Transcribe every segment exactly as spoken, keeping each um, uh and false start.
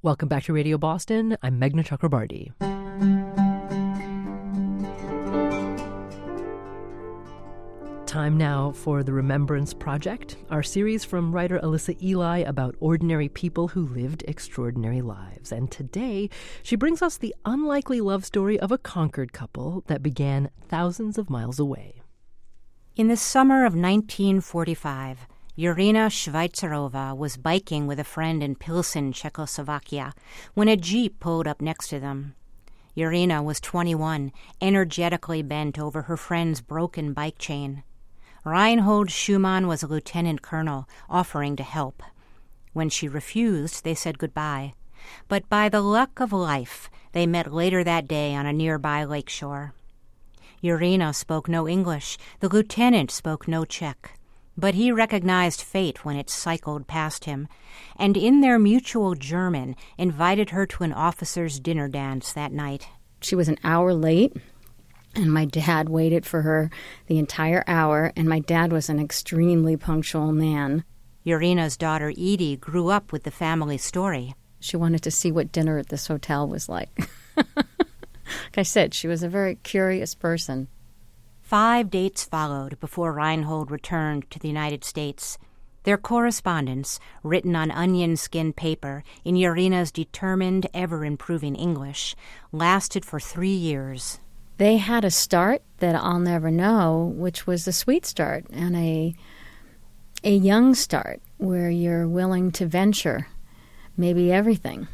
Welcome back to Radio Boston. I'm Meghna Chakrabarti. Time now for The Remembrance Project, our series from writer Alyssa Ely about ordinary people who lived extraordinary lives. And today, she brings us the unlikely love story of a Concord couple that began thousands of miles away. In the summer of nineteen forty-five, Irina Shvaitzarova was biking with a friend in Pilsen, Czechoslovakia, when a jeep pulled up next to them. Irina was twenty-one, energetically bent over her friend's broken bike chain. Reinhold Schumann was a lieutenant colonel, offering to help. When she refused, they said goodbye. But by the luck of life, they met later that day on a nearby lakeshore. Irina spoke no English. The lieutenant spoke no Czech. But he recognized fate when it cycled past him, and in their mutual German, invited her to an officer's dinner dance that night. She was an hour late, and my dad waited for her the entire hour, and my dad was an extremely punctual man. Irina's daughter Edie grew up with the family story. She wanted to see what dinner at this hotel was like. Like I said, she was a very curious person. Five dates followed before Reinhold returned to the United States. Their correspondence, written on onion-skin paper in Irina's determined, ever-improving English, lasted for three years. They had a start that I'll never know, which was a sweet start and a a young start where you're willing to venture maybe everything.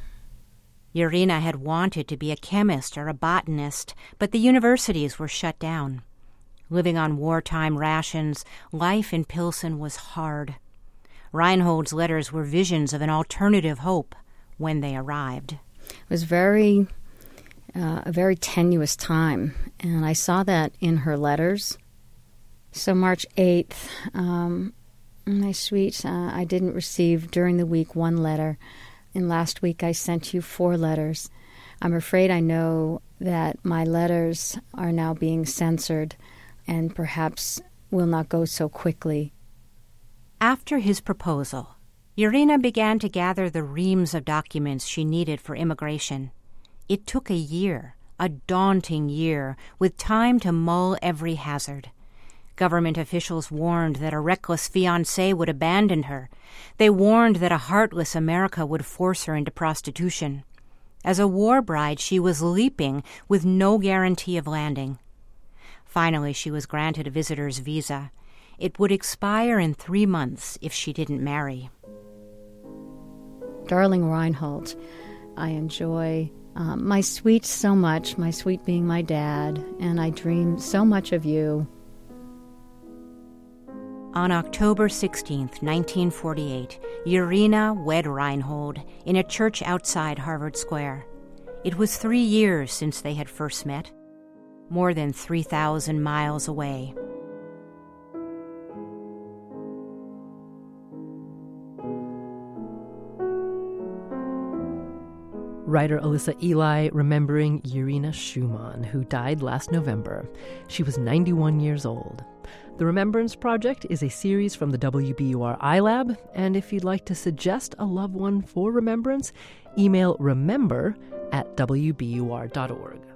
Irina had wanted to be a chemist or a botanist, but the universities were shut down. Living on wartime rations, life in Pilsen was hard. Reinhold's letters were visions of an alternative hope when they arrived. It was very... Uh, a very tenuous time, and I saw that in her letters. So March eighth, um, my sweet, uh, I didn't receive during the week one letter, and last week I sent you four letters. I'm afraid I know that my letters are now being censored and perhaps will not go so quickly. After his proposal, Irina began to gather the reams of documents she needed for immigration. It took a year, a daunting year, with time to mull every hazard. Government officials warned that a reckless fiancé would abandon her. They warned that a heartless America would force her into prostitution. As a war bride, she was leaping with no guarantee of landing. Finally, she was granted a visitor's visa. It would expire in three months if she didn't marry. Darling Reinhold, I enjoy... Um, my sweet so much, my sweet being my dad, and I dream so much of you. On October sixteenth, nineteen forty-eight, Irina wed Reinhold in a church outside Harvard Square. It was three years since they had first met, more than three thousand miles away. Writer Alyssa Ely remembering Irina Schumann, who died last November. She was ninety-one years old. The Remembrance Project is a series from the W B U R iLab, and if you'd like to suggest a loved one for remembrance, email remember at w b u r dot org.